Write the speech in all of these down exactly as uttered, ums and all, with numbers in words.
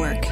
Network.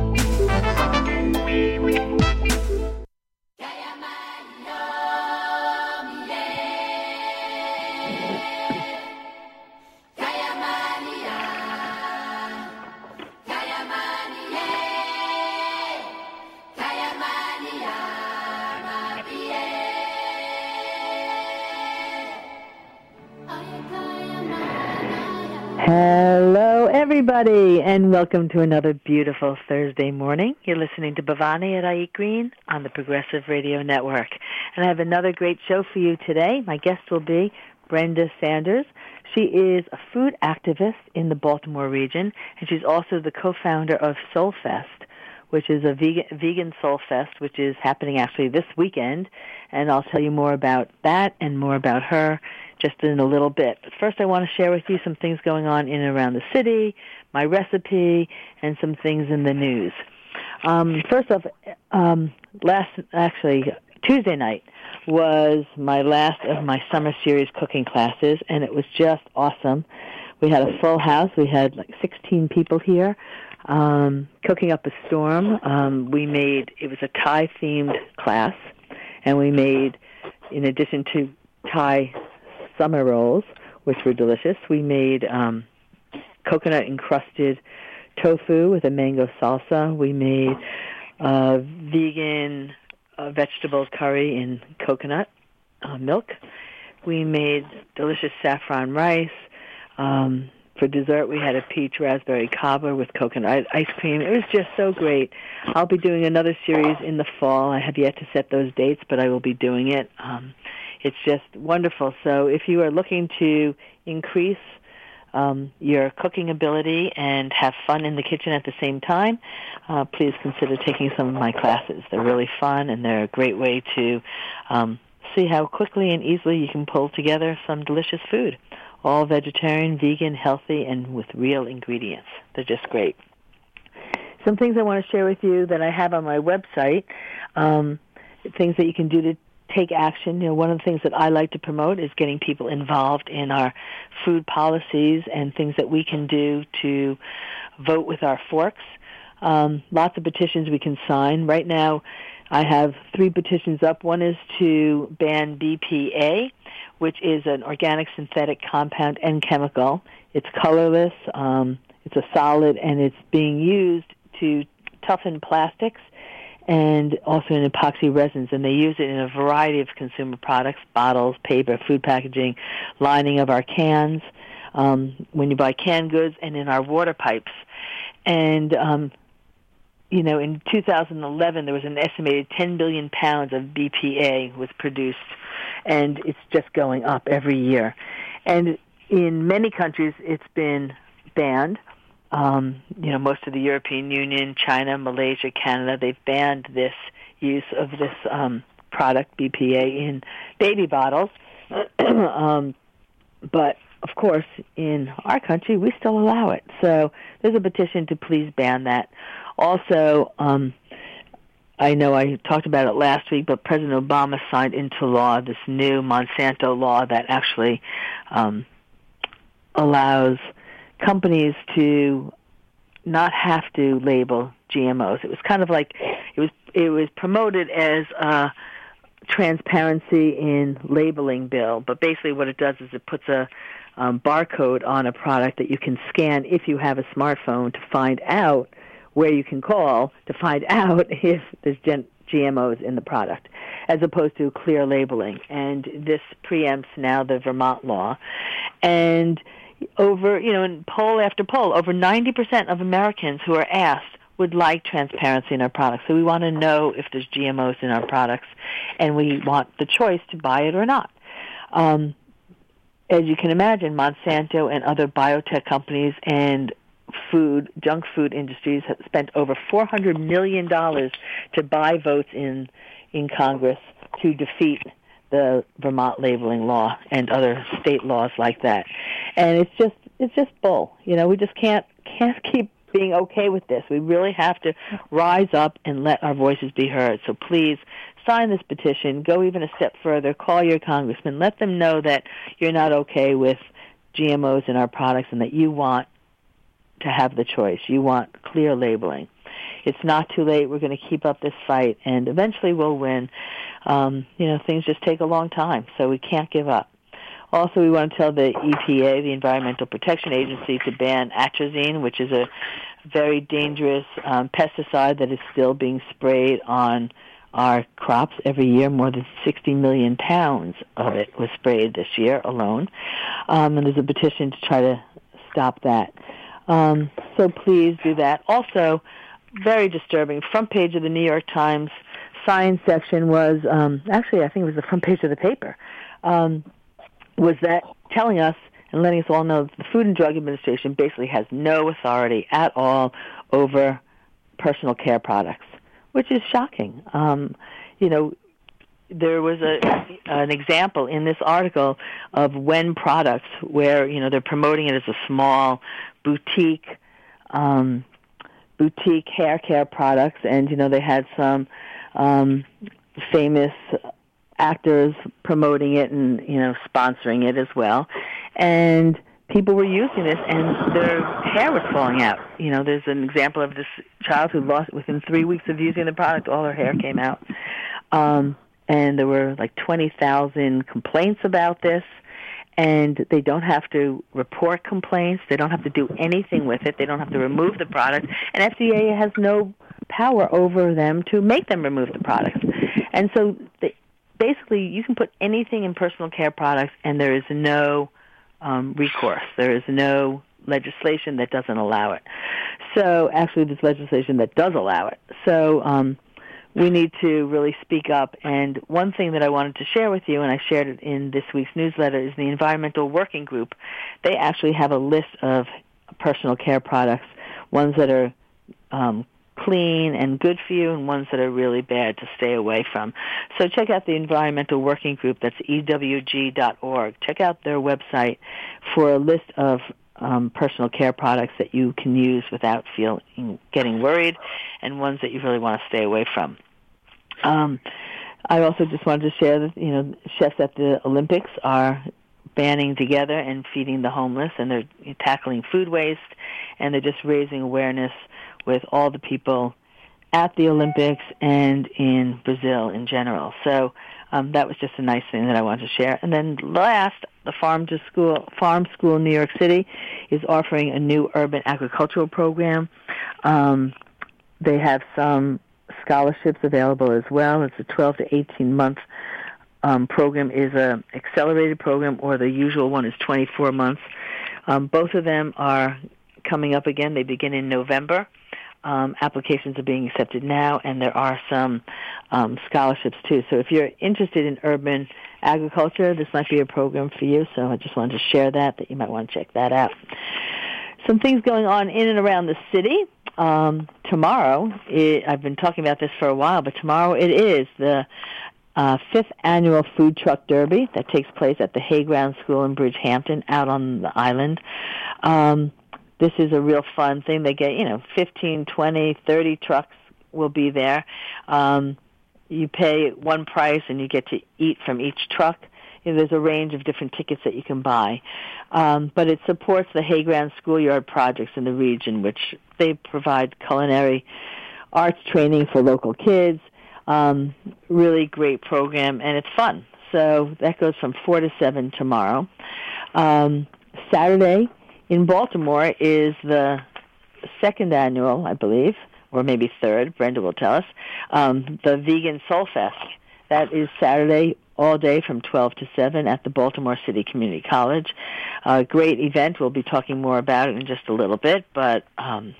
Hello, everybody, and welcome to another beautiful Thursday morning. You're listening to Bhavani at I Eat Green on the Progressive Radio Network. And I have another great show for you today. My guest will be Brenda Sanders. She is a food activist in the Baltimore region, and she's also the co-founder of Soul Fest, which is a vegan, vegan Soul Fest, which is happening actually this weekend. And I'll tell you more about that and more about her just in a little bit. But first I want to share with you some things going on in and around the city, my recipe, and some things in the news. Um, first off, um, last, actually, Tuesday night was my last of my summer series cooking classes, and it was just awesome. We had a full house. We had like sixteen people here um, cooking up a storm. Um, we made, it was a Thai-themed class, and we made, in addition to Thai summer rolls, which were delicious, we made um, coconut-encrusted tofu with a mango salsa. We made uh, vegan uh, vegetable curry in coconut uh, milk. We made delicious saffron rice. Um, for dessert, we had a peach raspberry cobbler with coconut ice cream. It was just so great. I'll be doing another series in the fall. I have yet to set those dates, but I will be doing it. Um, It's just wonderful. So if you are looking to increase um, your cooking ability and have fun in the kitchen at the same time, uh, please consider taking some of my classes. They're really fun, and they're a great way to um, see how quickly and easily you can pull together some delicious food. All vegetarian, vegan, healthy, and with real ingredients. They're just great. Some things I want to share with you that I have on my website, um, things that you can do to take action. You know, one of the things that I like to promote is getting people involved in our food policies and things that we can do to vote with our forks. Um, lots of petitions we can sign. Right now, I have three petitions up. One is to ban B P A, which is an organic synthetic compound and chemical. It's colorless, um, it's a solid, and it's being used to toughen plastics and also in epoxy resins, and they use it in a variety of consumer products, bottles, paper, food packaging, lining of our cans, um, when you buy canned goods, and in our water pipes. And, um, you know, in two thousand eleven, there was an estimated ten billion pounds of B P A was produced, and it's just going up every year. And in many countries, it's been banned. Um, you know, most of the European Union, China, Malaysia, Canada, they've banned this use of this um, product, B P A, in baby bottles. um, but, of course, in our country, we still allow it. So there's a petition to please ban that. Also, um, I know I talked about it last week, but President Obama signed into law this new Monsanto law that actually um, allows companies to not have to label G M Os. It was kind of like it was it was promoted as a transparency in labeling bill, but basically what it does is it puts a um, barcode on a product that you can scan if you have a smartphone to find out where you can call to find out if there's gen- G M Os in the product, as opposed to clear labeling. And this preempts now the Vermont law. And over, you know, in poll after poll, over ninety percent of Americans who are asked would like transparency in our products. So we want to know if there's G M Os in our products, and we want the choice to buy it or not. Um, as you can imagine, Monsanto and other biotech companies and food, junk food industries have spent over four hundred million dollars to buy votes in in Congress to defeat the Vermont labeling law and other state laws like that. And it's just it's just bull. You know, we just can't can't keep being okay with this. We really have to rise up and let our voices be heard. So please sign this petition. Go even a step further. Call your congressman. Let them know that you're not okay with G M Os in our products and that you want to have the choice. You want clear labeling. It's not too late. We're going to keep up this fight, and eventually we'll win. Um, you know, things just take a long time, so we can't give up. Also, we want to tell the E P A, the Environmental Protection Agency, to ban atrazine, which is a very dangerous um, pesticide that is still being sprayed on our crops every year. More than sixty million pounds of it was sprayed this year alone. Um, and there's a petition to try to stop that. Um, so please do that. Also, very disturbing, front page of the New York Times science section was, um, actually I think it was the front page of the paper, um, was that telling us and letting us all know that the Food and Drug Administration basically has no authority at all over personal care products, which is shocking. Um, you know, there was a an example in this article of Wen Products where, you know, they're promoting it as a small boutique um, boutique hair care products, and, you know, they had some um, famous actors promoting it and, you know, sponsoring it as well. And people were using this, and their hair was falling out. You know, there's an example of this child who lost, within three weeks of using the product, all her hair came out. Um, and there were like twenty thousand complaints about this, and they don't have to report complaints. They don't have to do anything with it. They don't have to remove the product. And F D A has no power over them to make them remove the products. And so they, basically you can put anything in personal care products, and there is no um, recourse. There is no legislation that doesn't allow it. So actually there's legislation that does allow it. So um, we need to really speak up. And one thing that I wanted to share with you, and I shared it in this week's newsletter, is the Environmental Working Group. They actually have a list of personal care products, ones that are um, clean and good for you, and ones that are really bad to stay away from. So check out the Environmental Working Group. That's E W G dot org. Check out their website for a list of um, personal care products that you can use without feeling getting worried, and ones that you really want to stay away from. Um, I also just wanted to share that, you know, chefs at the Olympics are banding together and feeding the homeless, and they're tackling food waste, and they're just raising awareness with all the people at the Olympics and in Brazil in general. So um, that was just a nice thing that I wanted to share. And then last, the Farm to School Farm School in New York City is offering a new urban agricultural program. Um, they have some scholarships available as well. It's a twelve to eighteen month um, program. Is a accelerated program, or the usual one is twenty-four months. Um, both of them are coming up again. They begin in November. Um, applications are being accepted now, and there are some um, scholarships too. So if you're interested in urban agriculture, this might be a program for you. So I just wanted to share that, that you might want to check that out. Some things going on in and around the city. Um, tomorrow, it, I've been talking about this for a while, but tomorrow it is the uh, fifth annual Food Truck Derby that takes place at the Hayground School in Bridgehampton out on the island. Um, This is a real fun thing. They get, you know, fifteen, twenty, thirty trucks will be there. Um, you pay one price and you get to eat from each truck. You know, there's a range of different tickets that you can buy. Um, but it supports the Hayground Schoolyard projects in the region, which they provide culinary arts training for local kids. Um, really great program, and it's fun. So that goes from four to seven tomorrow. Um, Saturday, in Baltimore is the second annual, I believe, or maybe third, Brenda will tell us, um, the Vegan Soul Fest. That is Saturday all day from twelve to seven at the Baltimore City Community College. A great event. We'll be talking more about it in just a little bit, but um,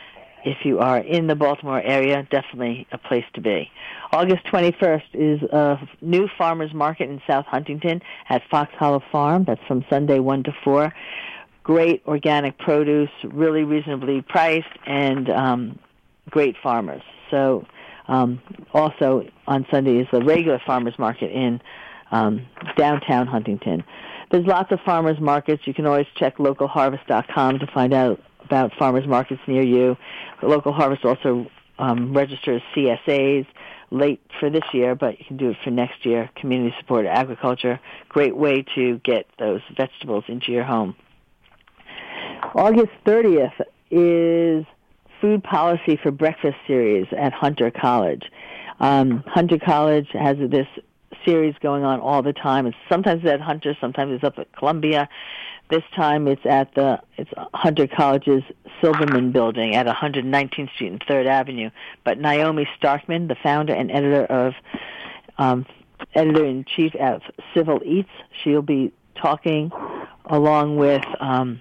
if you are in the Baltimore area, definitely a place to be. August twenty-first is a new farmers market in South Huntington at Fox Hollow Farm. That's from Sunday one to four. Great organic produce, really reasonably priced, and um, great farmers. So um, also on Sunday is the regular farmers market in um, downtown Huntington. There's lots of farmers markets. You can always check local harvest dot com to find out about farmers markets near you. The Local Harvest also um, registers C S As late for this year, but you can do it for next year. Community supported agriculture, great way to get those vegetables into your home. August thirtieth is Food Policy for Breakfast series at Hunter College. Um, Hunter College has this series going on all the time. It's sometimes it's at Hunter, sometimes it's up at Columbia. This time it's at the it's Hunter College's Silverman Building at one nineteenth Street and third Avenue. But Naomi Starkman, the founder and editor of um, editor-in-chief of Civil Eats, she'll be talking along with um,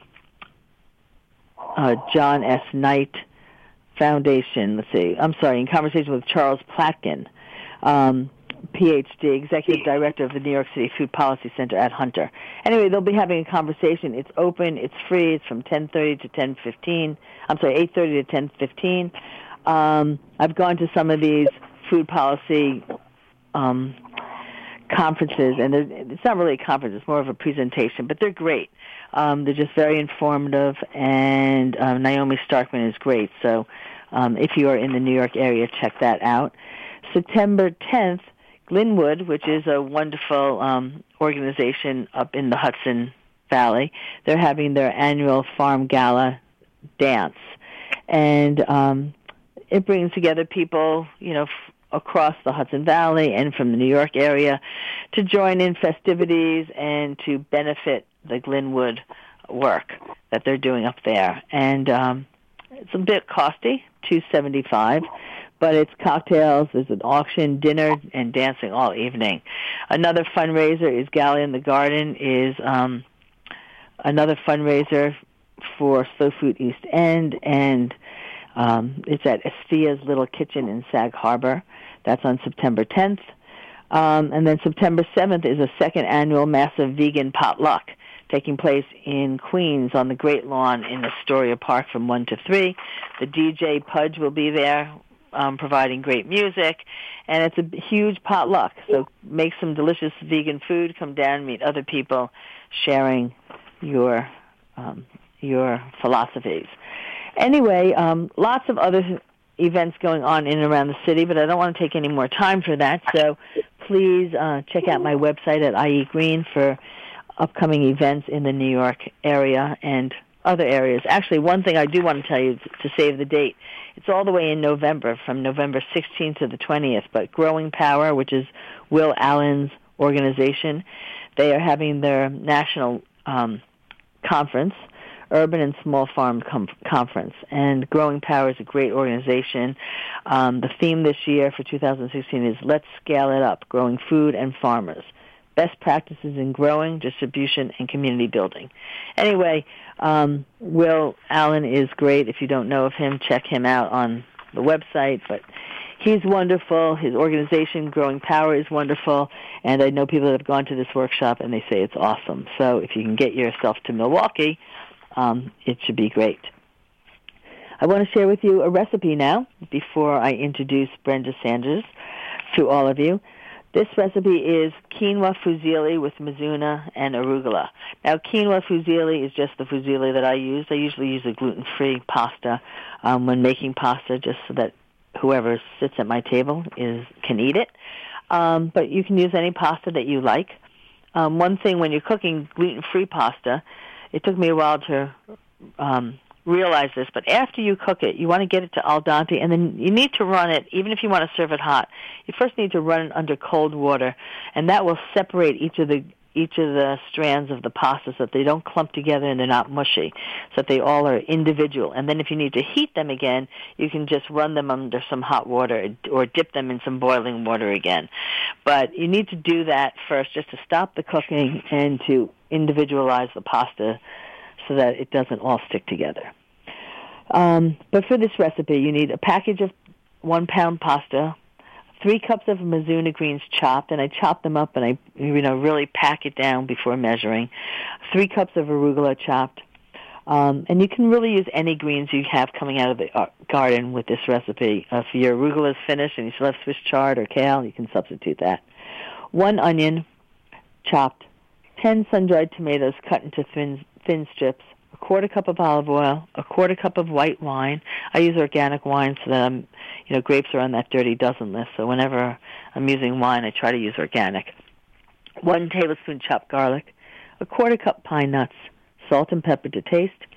uh, John S. Knight Foundation. Let's see. I'm sorry. In conversation with Charles Platkin, um, P H D, Executive Director of the New York City Food Policy Center at Hunter. Anyway, they'll be having a conversation. It's open. It's free. It's from ten thirty to ten fifteen. I'm sorry, eight thirty to ten fifteen. Um, I've gone to some of these food policy um, conferences, and it's not really a conference. It's more of a presentation, but they're great. Um, they're just very informative, and uh, Naomi Starkman is great. So um, if you are in the New York area, check that out. September tenth, Glenwood, which is a wonderful um, organization up in the Hudson Valley, they're having their annual Farm Gala dance. And um, it brings together people, you know, f- across the Hudson Valley and from the New York area to join in festivities and to benefit the Glenwood work that they're doing up there. And um, it's a bit costly, two hundred seventy-five dollars. But it's cocktails, there's an auction, dinner, and dancing all evening. Another fundraiser is Gala in the Garden, is um, another fundraiser for Slow Food East End, and um, it's at Estia's Little Kitchen in Sag Harbor. That's on September tenth. Um, and then September seventh is a second annual massive vegan potluck taking place in Queens on the Great Lawn in Astoria Park from one to three. The D J Pudge will be there, Um, providing great music, and it's a huge potluck. So make some delicious vegan food, come down, meet other people, sharing your um, your philosophies. Anyway, um, lots of other events going on in and around the city, but I don't want to take any more time for that. So please uh, check out my website at I E Green for upcoming events in the New York area and other areas. Actually, one thing I do want to tell you to save the date. It's all the way in November, from November sixteenth to the twentieth. But Growing Power, which is Will Allen's organization, they are having their national um, conference, Urban and Small Farm Com- Conference. And Growing Power is a great organization. Um, the theme this year for two thousand sixteen is Let's Scale It Up, Growing Food and Farmers. Best practices in growing, distribution, and community building. Anyway, um, Will Allen is great. If you don't know of him, check him out on the website. But he's wonderful. His organization, Growing Power, is wonderful. And I know people that have gone to this workshop, and they say it's awesome. So if you can get yourself to Milwaukee, um, it should be great. I want to share with you a recipe now before I introduce Brenda Sanders to all of you. This recipe is quinoa fusilli with mizuna and arugula. Now, quinoa fusilli is just the fusilli that I use. I usually use a gluten-free pasta um, when making pasta, just so that whoever sits at my table is can eat it. Um, but you can use any pasta that you like. Um, one thing when you're cooking gluten-free pasta, it took me a while to um, realize this, but after you cook it, you want to get it to al dente, and then you need to run it, even if you want to serve it hot, you first need to run it under cold water, and that will separate each of the each of the strands of the pasta so that they don't clump together and they're not mushy, so that they all are individual. And then if you need to heat them again, you can just run them under some hot water or dip them in some boiling water again. But you need to do that first just to stop the cooking and to individualize the pasta so that it doesn't all stick together. Um, but for this recipe, you need a package of one-pound pasta, three cups of mizuna greens chopped, and I chop them up and I, you know, really pack it down before measuring. Three cups of arugula chopped, um, and you can really use any greens you have coming out of the uh, garden with this recipe. Uh, if your arugula is finished and you still have Swiss chard or kale, you can substitute that. One onion chopped, ten sun-dried tomatoes cut into thin thin strips, a quarter cup of olive oil, a quarter cup of white wine. I use organic wine so that I'm, you know, grapes are on that dirty dozen list. So whenever I'm using wine, I try to use organic. One tablespoon chopped garlic, a quarter cup pine nuts, salt and pepper to taste,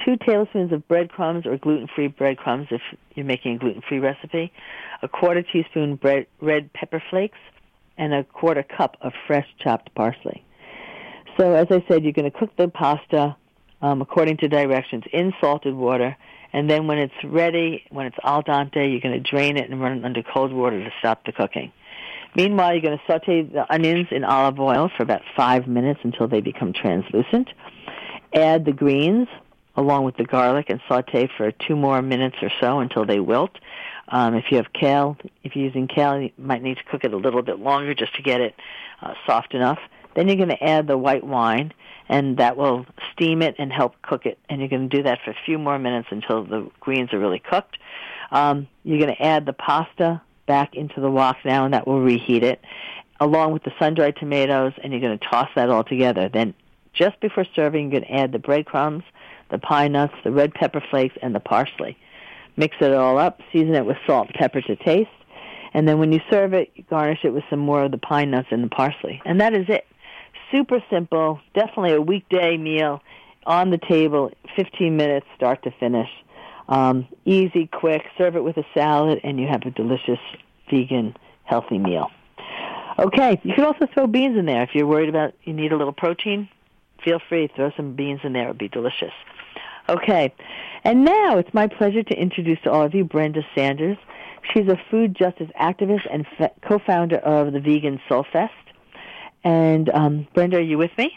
two tablespoons of breadcrumbs or gluten-free breadcrumbs if you're making a gluten-free recipe, a quarter teaspoon bread, red pepper flakes, and a quarter cup of fresh chopped parsley. So as I said, you're going to cook the pasta um, according to directions in salted water, and then when it's ready, when it's al dente, you're going to drain it and run it under cold water to stop the cooking. Meanwhile, you're going to saute the onions in olive oil for about five minutes until they become translucent. Add the greens along with the garlic and saute for two more minutes or so until they wilt. Um, if you have kale, if you're using kale, you might need to cook it a little bit longer just to get it uh, soft enough. Then you're going to add the white wine, and that will steam it and help cook it. And you're going to do that for a few more minutes until the greens are really cooked. Um, you're going to add the pasta back into the wok now, and that will reheat it, along with the sun-dried tomatoes, and you're going to toss that all together. Then just before serving, you're going to add the breadcrumbs, the pine nuts, the red pepper flakes, and the parsley. Mix it all up, season it with salt and pepper to taste, and then when you serve it, you garnish it with some more of the pine nuts and the parsley. And that is it. Super simple, definitely a weekday meal on the table, fifteen minutes start to finish. Um, easy, quick, serve it with a salad, and you have a delicious, vegan, healthy meal. Okay, you can also throw beans in there. If you're worried about you need a little protein, feel free, throw some beans in there. It would be delicious. Okay, and now it's my pleasure to introduce to all of you Brenda Sanders. She's a food justice activist and fa- co-founder of the Vegan Soul Fest. And um, Brenda, are you with me?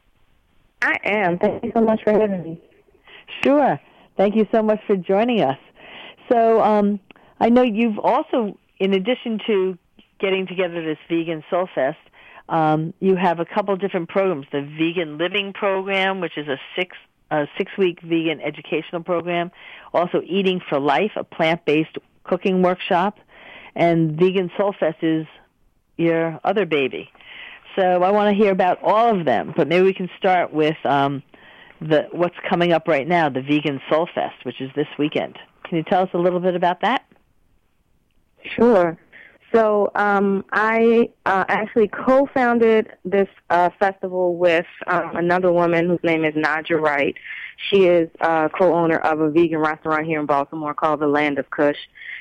I am. Thank you so much for having me. Sure. Thank you so much for joining us. So um, I know you've also, in addition to getting together this Vegan Soul Fest, um, you have a couple different programs. The Vegan Living Program, which is a six a six-week vegan educational program. Also Eating for Life, a plant-based cooking workshop. And Vegan Soul Fest is your other baby. So I want to hear about all of them, but maybe we can start with um, the what's coming up right now, the Vegan Soul Fest, which is this weekend. Can you tell us a little bit about that? Sure. So um, I uh, actually co-founded this uh, festival with um, another woman whose name is Nadja Wright. She is uh, co-owner of a vegan restaurant here in Baltimore called The Land of Kush.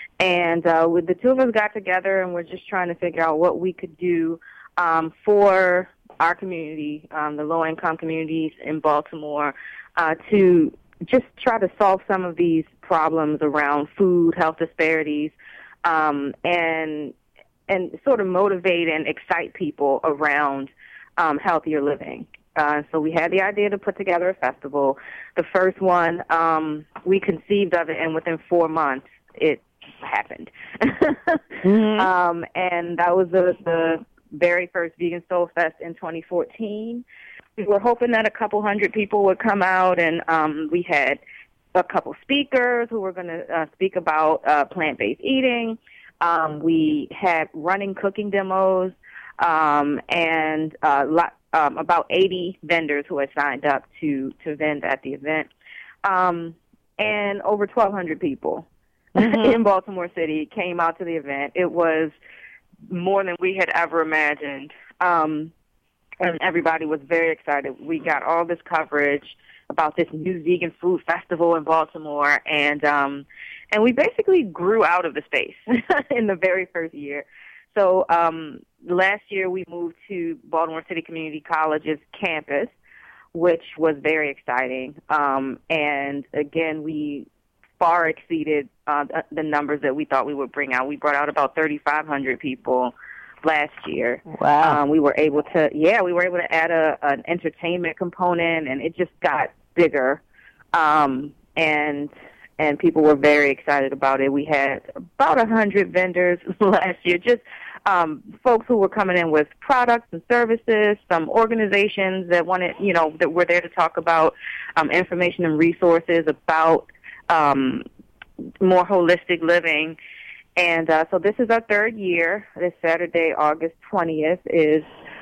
And uh, with the two of us got together, and we're just trying to figure out what we could do um, for our community, um, the low-income communities in Baltimore, uh, to just try to solve some of these problems around food, health disparities, Um, and and sort of motivate and excite people around um, healthier living. Uh, so we had the idea to put together a festival. The first one, um, we conceived of it, and within four months, it happened. mm-hmm. um, and that was the, the very first Vegan Soul Fest in twenty fourteen. We were hoping that a couple hundred people would come out, and um, we had a couple speakers who were going to uh, speak about uh, plant-based eating. Um, we had running cooking demos, um, and uh, lot, um, about eighty vendors who had signed up to, to vend at the event, um, and over twelve hundred people mm-hmm. in Baltimore City came out to the event. It was more than we had ever imagined, um, and everybody was very excited. We got all this coverage about this new vegan food festival in Baltimore, and um, and we basically grew out of the space in the very first year. So um, last year we moved to Baltimore City Community College's campus, which was very exciting. Um, and again, we far exceeded uh, the numbers that we thought we would bring out. We brought out about thirty-five hundred people last year. Wow. Um, we were able to, yeah, we were able to add a, an entertainment component, and it just got bigger. Um, and, and people were very excited about it. We had about a hundred vendors last year, just, um, folks who were coming in with products and services, some organizations that wanted, you know, that were there to talk about, um, information and resources about, um, more holistic living. And uh, so this is our third year. This Saturday, August twentieth, is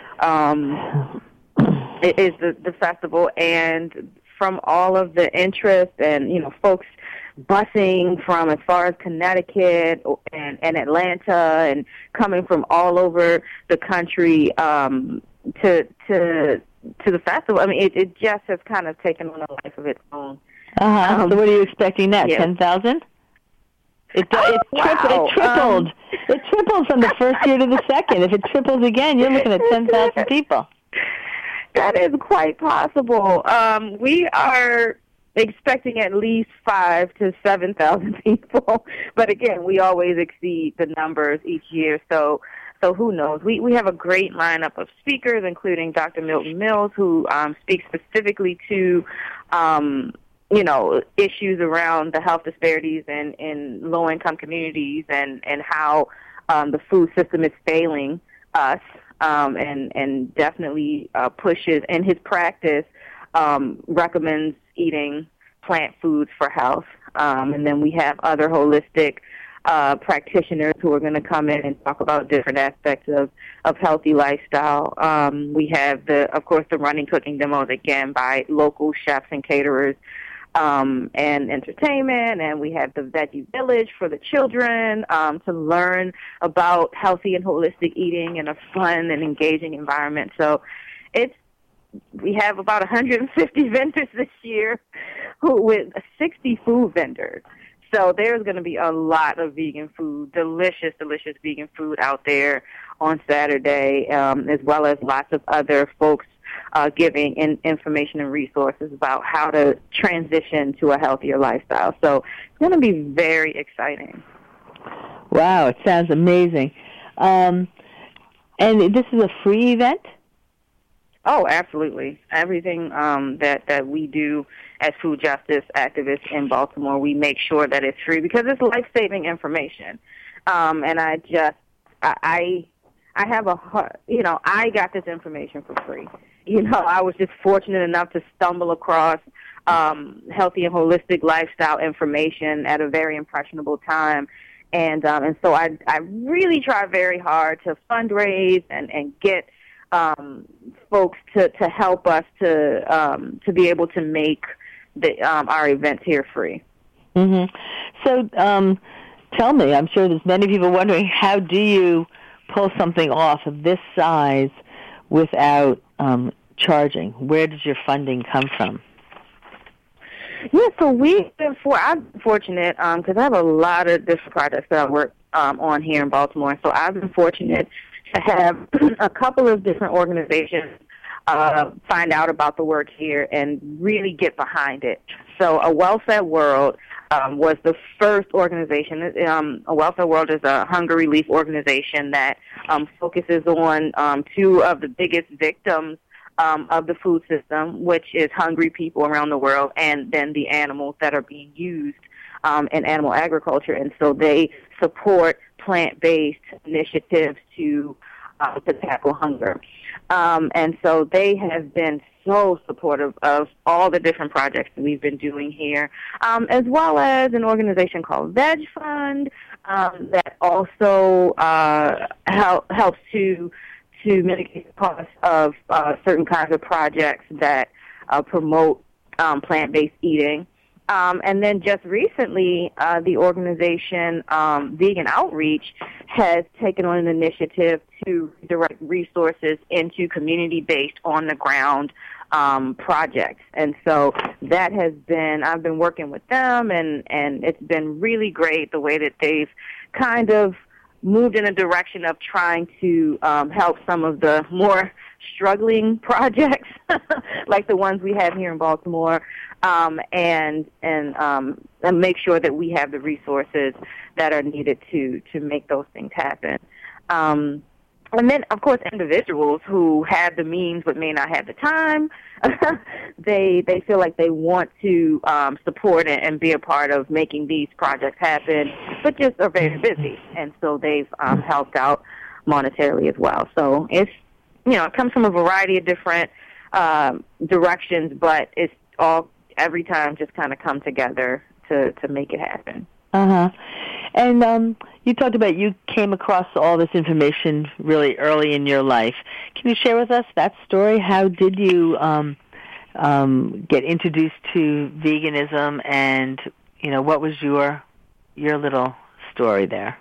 um, is the, the festival. And from all of the interest and, you know, folks busing from as far as Connecticut and, and Atlanta and coming from all over the country um, to to to the festival. I mean, it, it just has kind of taken on a life of its own. Uh-huh. Um, so what are you expecting next, yeah. ten thousand? It, oh, it, tri- wow. it tripled. Um, it tripled from the first year to the second. If it triples again, you're looking at ten thousand people. That is quite possible. Um, we are expecting at least five to seven thousand people, but again, we always exceed the numbers each year. So, so who knows? We we have a great lineup of speakers, including Doctor Milton Mills, who um, speaks specifically to, um, you know, issues around the health disparities in, in low-income communities and and how um, the food system is failing us. Um, and, and definitely uh, pushes, in his practice, um, recommends eating plant foods for health. Um, and then we have other holistic uh, practitioners who are going to come in and talk about different aspects of, of healthy lifestyle. Um, we have, the, of course, the running cooking demos, again, by local chefs and caterers. Um, and entertainment, and we have the Veggie Village for the children um, to learn about healthy and holistic eating in a fun and engaging environment. So it's we have about one hundred fifty vendors this year who, with sixty food vendors. So there's going to be a lot of vegan food, delicious, delicious vegan food out there on Saturday, um, as well as lots of other folks Uh, giving in information and resources about how to transition to a healthier lifestyle. So it's going to be very exciting. Wow, it sounds amazing. Um, and this is a free event? Oh, absolutely. Everything um, that, that we do as food justice activists in Baltimore, we make sure that it's free because it's life-saving information. Um, and I just, I, I have a, you know, I got this information for free. You know, I was just fortunate enough to stumble across um, healthy and holistic lifestyle information at a very impressionable time. And um, and so I I really try very hard to fundraise and, and get um, folks to, to help us to um, to be able to make the um, our events here free. Mm-hmm. So um, tell me, I'm sure there's many people wondering, how do you pull something off of this size without um, charging? Where does your funding come from? Yeah, so we've been for I'm fortunate because um, I have a lot of different projects that I work um, on here in Baltimore. So I've been fortunate to have a couple of different organizations uh, find out about the work here and really get behind it. So A Well-Fed World um, was the first organization. Um, A Well-Fed World is a hunger relief organization that um, focuses on um, two of the biggest victims um, of the food system, which is hungry people around the world, and then the animals that are being used um, in animal agriculture. And so they support plant-based initiatives to uh, to tackle hunger. Um, and so they have been so supportive of all the different projects that we've been doing here, um, as well as an organization called Veg Fund um, that also uh, help, helps to to mitigate the cost of uh, certain kinds of projects that uh, promote um, plant-based eating. Um, and then just recently, uh, the organization um, Vegan Outreach has taken on an initiative to direct resources into community-based, on-the-ground um, projects. And so that has been, I've been working with them, and, and it's been really great the way that they've kind of moved in a direction of trying to um, help some of the more struggling projects, like the ones we have here in Baltimore, um, and and um, and make sure that we have the resources that are needed to to make those things happen. Um, and then, of course, individuals who have the means but may not have the time, they they feel like they want to um, support and, and be a part of making these projects happen, but just are very busy, and so they've um, helped out monetarily as well. So it's, you know, it comes from a variety of different um, directions, but it's all every time just kind of come together to, to make it happen. Uh-huh. And um, you talked about you came across all this information really early in your life. Can you share with us that story? How did you um, um, get introduced to veganism, and, you know, what was your your little story there?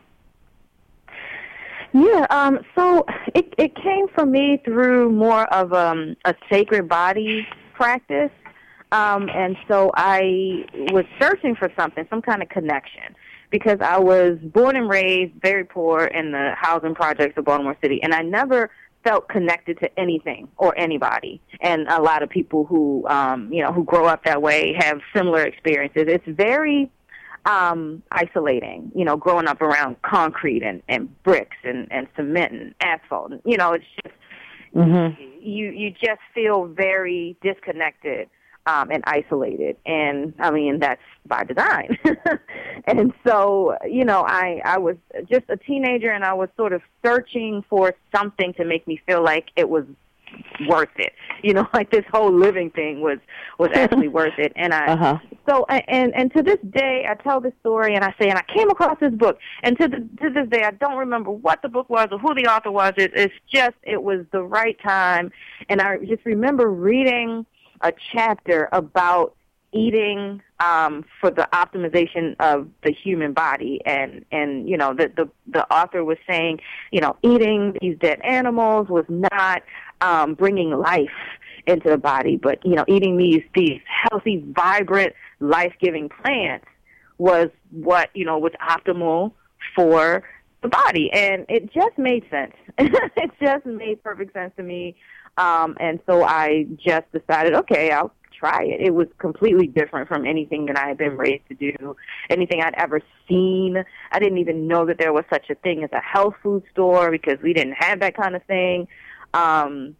Yeah, um, so it, it came for me through more of um, a sacred body practice. Um, and so I was searching for something, some kind of connection, because I was born and raised very poor in the housing projects of Baltimore City, and I never felt connected to anything or anybody. And a lot of people who, um, you know, who grow up that way have similar experiences. It's very um, isolating, you know, growing up around concrete and, and bricks and, and cement and asphalt. You know, it's just, mm-hmm. you, you just feel very disconnected um, and isolated. And, I mean, that's by design. And so, you know, I, I was just a teenager, and I was sort of searching for something to make me feel like it was worth it. You know, like this whole living thing was, was actually worth it. And I, uh-huh. so, and, and to this day, I tell this story and I say, and I came across this book, and to the, to this day, I don't remember what the book was or who the author was. It, it's just, it was the right time. And I just remember reading a chapter about eating um, for the optimization of the human body, and and you know the, the the author was saying, you know, eating these dead animals was not um, bringing life into the body, but you know, eating these these healthy, vibrant, life-giving plants was what you know was optimal for the body, and it just made sense. It just made perfect sense to me, um, and so I just decided, okay, I'll try it. It was completely different from anything that I had been raised to do, anything I'd ever seen. I didn't even know that there was such a thing as a health food store, because we didn't have that kind of thing. Um,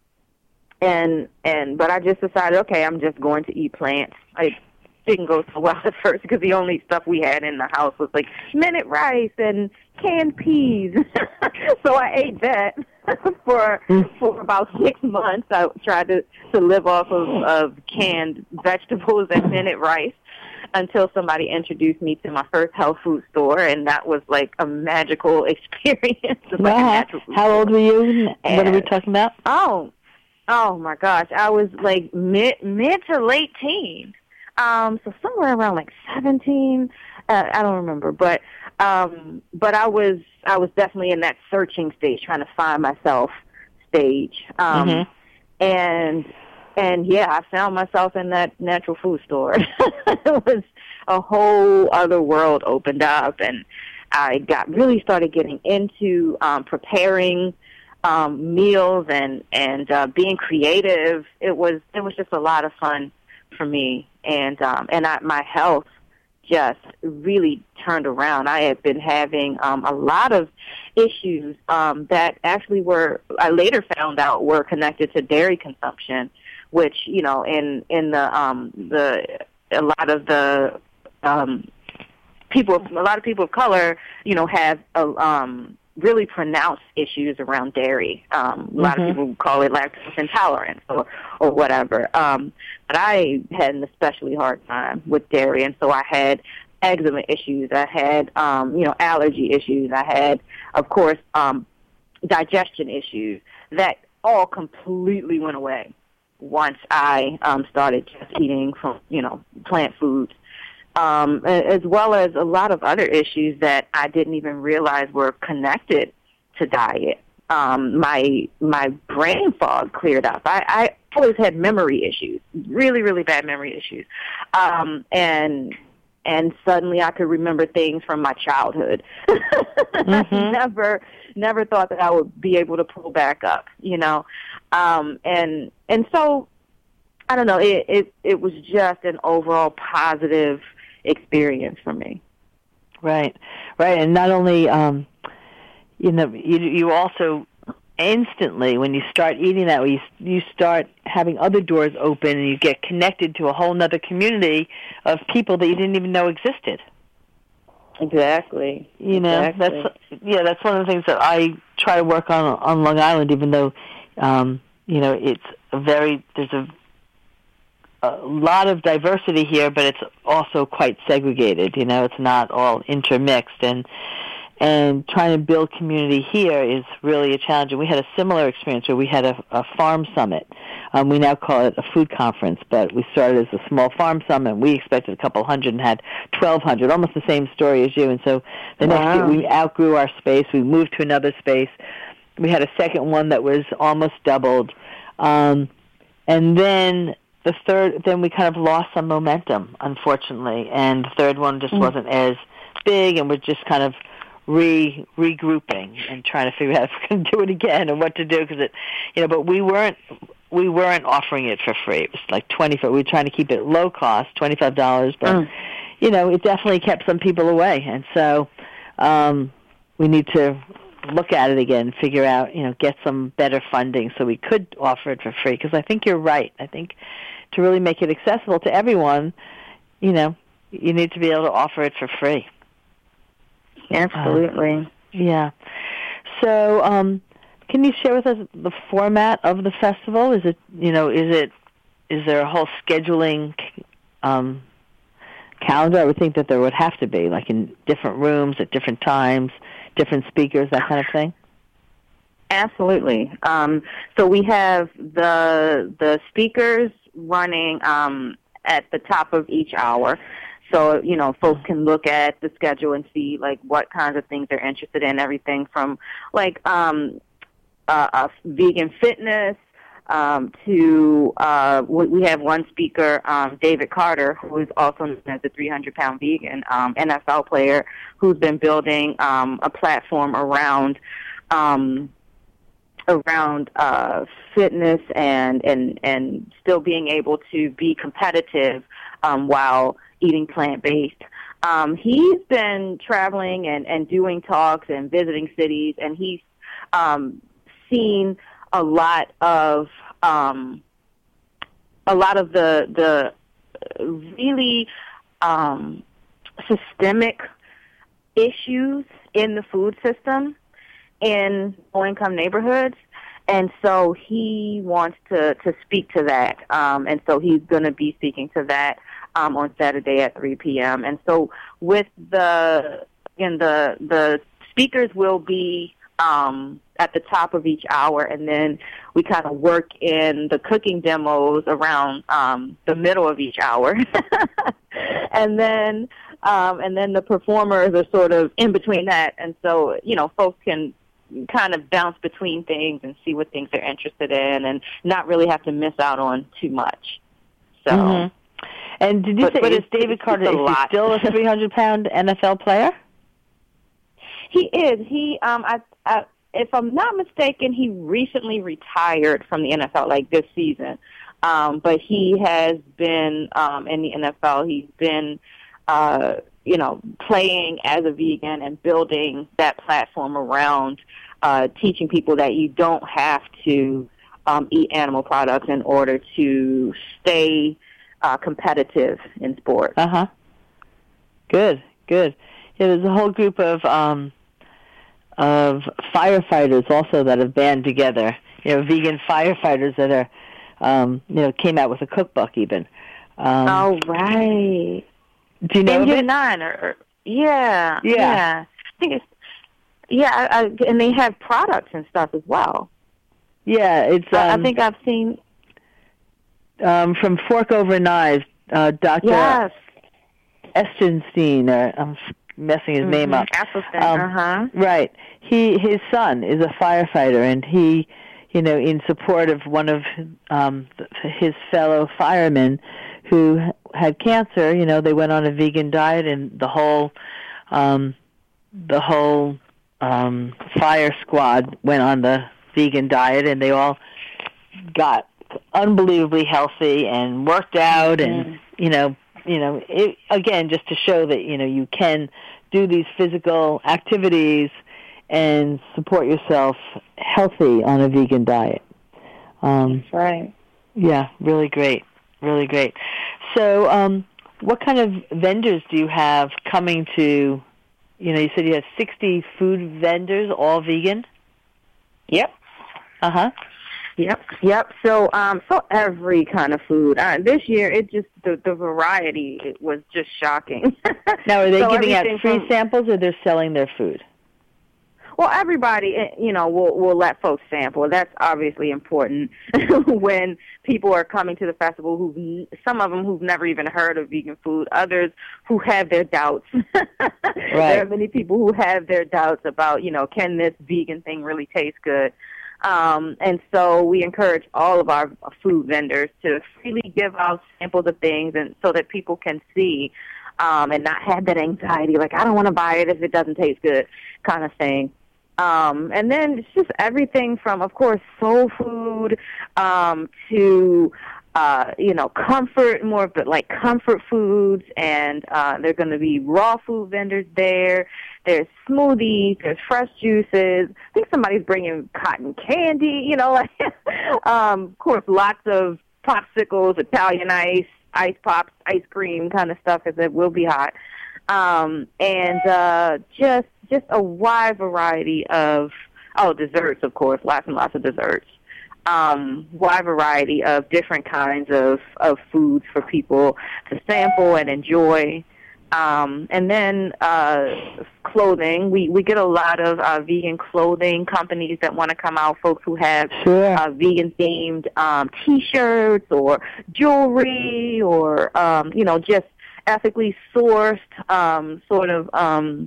and and but I just decided, okay, I'm just going to eat plants. I didn't go so well at first, because the only stuff we had in the house was like minute rice and canned peas. So I ate that for for about six months. I tried to, to live off of, of canned vegetables and minute rice until somebody introduced me to my first health food store, and that was like a magical experience. Like wow. a natural food How store. old were you? And what are we talking about? Oh, oh my gosh. I was like mid, mid to late teens. Um, so somewhere around like seventeen, uh, I don't remember, but, um, but I was, I was definitely in that searching stage, trying to find myself stage. Um, mm-hmm. and, and yeah, I found myself in that natural food store. It was a whole other world opened up, and I got really started getting into, um, preparing, um, meals and, and, uh, being creative. It was, it was just a lot of fun for me. And um, and I, my health just really turned around. I had been having um, a lot of issues um, that actually were, I later found out, were connected to dairy consumption, which, you know, in in the um, the a lot of the um, people, a lot of people of color, you know, have a, um, really pronounced issues around dairy. Um, a lot mm-hmm. of people call it lactose intolerance or, or whatever. Um, but I had an especially hard time with dairy, and so I had eczema issues. I had, um, you know, allergy issues. I had, of course, um, digestion issues that all completely went away once I um, started just eating from, you know, plant foods. Um, as well as a lot of other issues that I didn't even realize were connected to diet. Um, my my brain fog cleared up. I, I always had memory issues, really, really bad memory issues, um, and and suddenly I could remember things from my childhood. Mm-hmm. I never never thought that I would be able to pull back up, you know, um, and and so I don't know. It it it was just an overall positive experience for me. Right, right, and not only, um, you know, you you also instantly, when you start eating that way, you, you start having other doors open, and you get connected to a whole other community of people that you didn't even know existed. Exactly. You know, exactly. that's yeah, that's one of the things that I try to work on on Long Island, even though, um, you know, it's a very there's a a lot of diversity here, but it's also quite segregated. You know, it's not all intermixed, and and trying to build community here is really a challenge. And we had a similar experience where we had a, a farm summit. Um, we now call it a food conference, but we started as a small farm summit. We expected a couple hundred and had twelve hundred, almost the same story as you. And so the wow. next year we outgrew our space. We moved to another space. We had a second one that was almost doubled. Um, and then the third, then we kind of lost some momentum, unfortunately, and the third one just mm-hmm. wasn't as big, and we're just kind of re regrouping and trying to figure out if we're going to do it again and what to do, because it, you know, but we weren't we weren't offering it for free. It was like twenty. We were trying to keep it low cost, twenty five dollars, but mm. you know, it definitely kept some people away, and so um, we need to look at it again, figure out, you know, get some better funding so we could offer it for free. Because I think you're right. I think to really make it accessible to everyone, you know, you need to be able to offer it for free. Absolutely. Uh, yeah. So, um, can you share with us the format of the festival? Is it, you know, is it, is there a whole scheduling um, calendar? I would think that there would have to be, like in different rooms at different times, different speakers, that kind of thing? Absolutely. Um, so we have the the speakers running um, at the top of each hour. So, you know, folks can look at the schedule and see, like, what kinds of things they're interested in, everything from, like, um, uh, uh, vegan fitness um, to uh, we have one speaker, um, David Carter, who is also known as the three hundred pound vegan um, N F L player, who's been building um, a platform around um, around uh, fitness and, and, and still being able to be competitive um, while eating plant-based. Um, he's been traveling and, and doing talks and visiting cities, and he's um, seen a lot of um, a lot of the the really um, systemic issues in the food system in low-income neighborhoods. And so he wants to, to speak to that. Um, and so he's going to be speaking to that um, on Saturday at three p.m. And so with the, again, the, the speakers will be um, at the top of each hour, and then we kind of work in the cooking demos around um, the middle of each hour. and then um, and then the performers are sort of in between that. And so, you know, folks can kind of bounce between things and see what things they're interested in and not really have to miss out on too much. So, mm-hmm. And did you but, say, but is David Carter, is he still a three hundred pound N F L player? He is. He, um, I, I, if I'm not mistaken, he recently retired from the N F L, like this season. Um, but he has been um, in the N F L. He's been, uh, you know, playing as a vegan and building that platform around uh, teaching people that you don't have to um, eat animal products in order to stay uh, competitive in sports. Uh-huh. Good, good. Yeah, there's a whole group of um, of firefighters also that have band together, you know, vegan firefighters that are, um, you know, came out with a cookbook even. Um, oh, right. Do you know Engine of it? Nine, or, or yeah, yeah, yeah. I think it's yeah, I, I, and they have products and stuff as well. Yeah, it's. Um, I, I think I've seen um, from Fork Over Knives, uh, Doctor Yes. Estenstein, or I'm messing his mm-hmm. name up. Esselstyn, um, uh-huh. Right. He his son is a firefighter, and he, you know, in support of one of um, his fellow firemen who had cancer, you know, they went on a vegan diet, and the whole, um, the whole um, fire squad went on the vegan diet, and they all got unbelievably healthy and worked out, and mm. you know, you know, it, again, just to show that you know you can do these physical activities and support yourself healthy on a vegan diet. Um, That's right. Yeah, really great. Really great. So um, what kind of vendors do you have coming to, you know, you said you have sixty food vendors, all vegan? Yep. Uh-huh. Yep, yep. So um, so every kind of food. Uh, this year, it just, the, the variety it was just shocking. Now, are they so giving out free from, samples, or they're selling their food? Well, everybody, you know, will will let folks sample. That's obviously important when people are coming to the festival. Who some of them who've never even heard of vegan food, others who have their doubts. Right. There are many people who have their doubts about, you know, can this vegan thing really taste good? Um, and so we encourage all of our food vendors to freely give out samples of things, and so that people can see um, and not have that anxiety, like, I don't want to buy it if it doesn't taste good kind of thing. Um, and then it's just everything from, of course, soul food um, to, uh, you know, comfort, more of the, like comfort foods, and uh, there are going to be raw food vendors there. There's smoothies, there's fresh juices. I think somebody's bringing cotton candy, you know, like, um, of course, lots of popsicles, Italian ice, ice pops, ice cream kind of stuff, because it will be hot. Um, and uh, just just a wide variety of, oh, desserts, of course, lots and lots of desserts. Um, wide variety of different kinds of, of foods for people to sample and enjoy. Um, and then uh, clothing. We, we get a lot of uh, vegan clothing companies that want to come out, folks who have sure. uh, vegan-themed um, T-shirts or jewelry or, um, you know, just ethically sourced um, sort of um,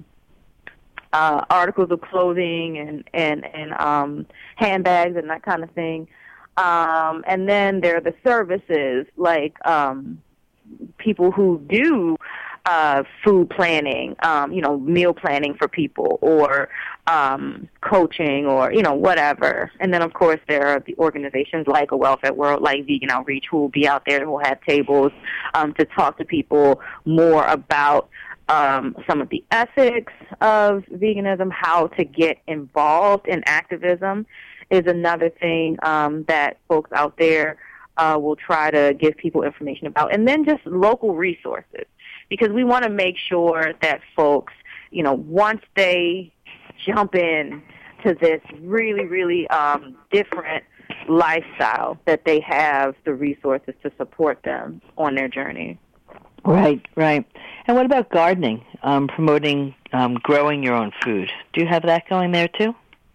uh, articles of clothing and, and, and um, handbags and that kind of thing. Um, and then there are the services, like um, people who do uh, food planning, um, you know, meal planning for people, or um, coaching, or, you know, whatever. And then, of course, there are the organizations like A Welfare World, like Vegan Outreach, who will be out there, who will have tables um, to talk to people more about um, some of the ethics of veganism, how to get involved in activism is another thing um, that folks out there uh, will try to give people information about. And then just local resources, because we want to make sure that folks, you know, once they jump in to this really, really um, different lifestyle, that they have the resources to support them on their journey. Right, right. And what about gardening, um, promoting um, growing your own food? Do you have that going there too?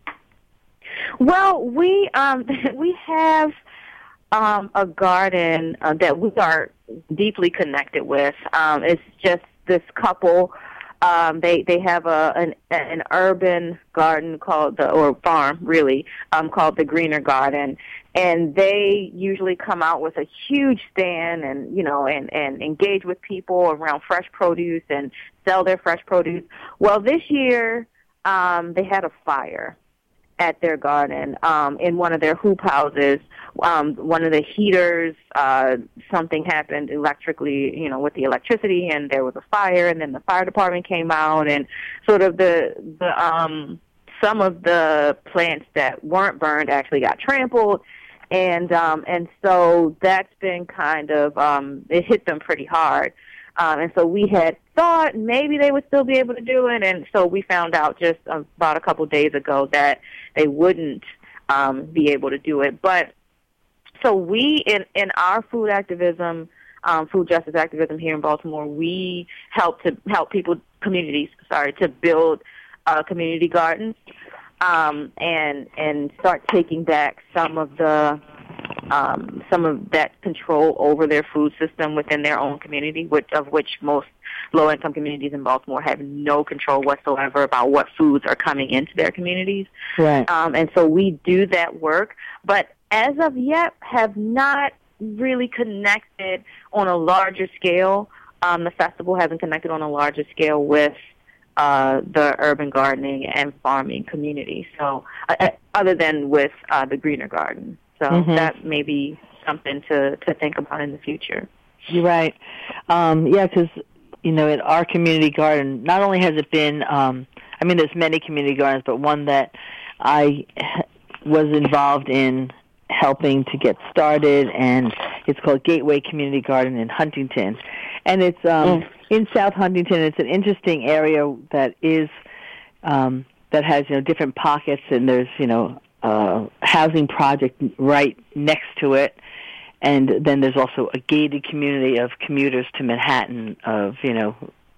Well, we um, we have um, a garden uh, that we are deeply connected with. Um, it's just this couple. Um, they they have a an, an urban garden called the or farm really um, called the Greener Garden, and they usually come out with a huge stand and you know and, and engage with people around fresh produce and sell their fresh produce. Well, this year um, they had a fire at their garden um, in one of their hoop houses. Um, one of the heaters, uh, something happened electrically, you know, with the electricity, and there was a fire, and then the fire department came out, and sort of the, the um, some of the plants that weren't burned actually got trampled, and um, and so that's been kind of, um, it hit them pretty hard. Um, and so we had thought maybe they would still be able to do it, and so we found out just about a couple of days ago that they wouldn't um, be able to do it. But so we, in, in our food activism, um, food justice activism here in Baltimore, we help to help people, communities, sorry, to build uh, community gardens um, and and start taking back some of the Um, some of that control over their food system within their own community, which, of which most low-income communities in Baltimore have no control whatsoever about what foods are coming into their communities. Right. Um, and so we do that work, but as of yet have not really connected on a larger scale. Um, the festival hasn't connected on a larger scale with uh, the urban gardening and farming community, so uh, other than with uh, the Greener Garden. So mm-hmm. that may be something to, to think about in the future. You're right. Um, yeah, because, you know, in our community garden, not only has it been, um, I mean, there's many community gardens, but one that I was involved in helping to get started, and it's called Gateway Community Garden in Huntington. And it's um, mm. in South Huntington. It's an interesting area that is, um, that has, you know, different pockets, and there's, you know, Uh, housing project right next to it, and then there's also a gated community of commuters to Manhattan of, you know,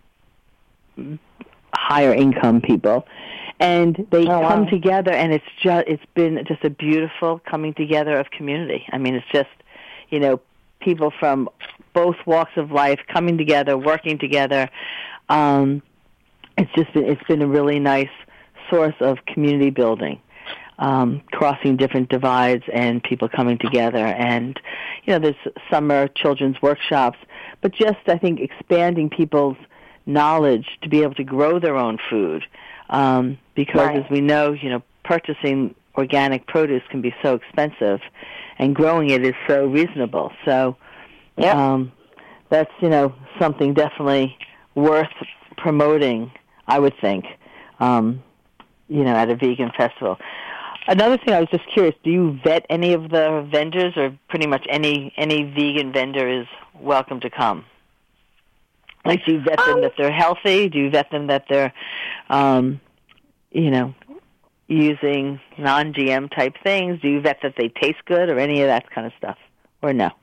higher income people, and they oh, come wow. together, and it's just it's been just a beautiful coming together of community. I mean, it's just, you know, people from both walks of life coming together, working together. Um, it's just been, it's been a really nice source of community building. um, crossing different divides and people coming together. And, you know, there's summer children's workshops, but just, I think, expanding people's knowledge to be able to grow their own food. Um, because, right. as we know, you know, purchasing organic produce can be so expensive, and growing it is so reasonable. So yep. um, that's, you know, something definitely worth promoting, I would think, um, you know, at a vegan festival. Another thing, I was just curious, do you vet any of the vendors, or pretty much any any vegan vendor is welcome to come? Like, do you vet them um, that they're healthy? Do you vet them that they're, um, you know, using non-G M type things? Do you vet that they taste good, or any of that kind of stuff, or no?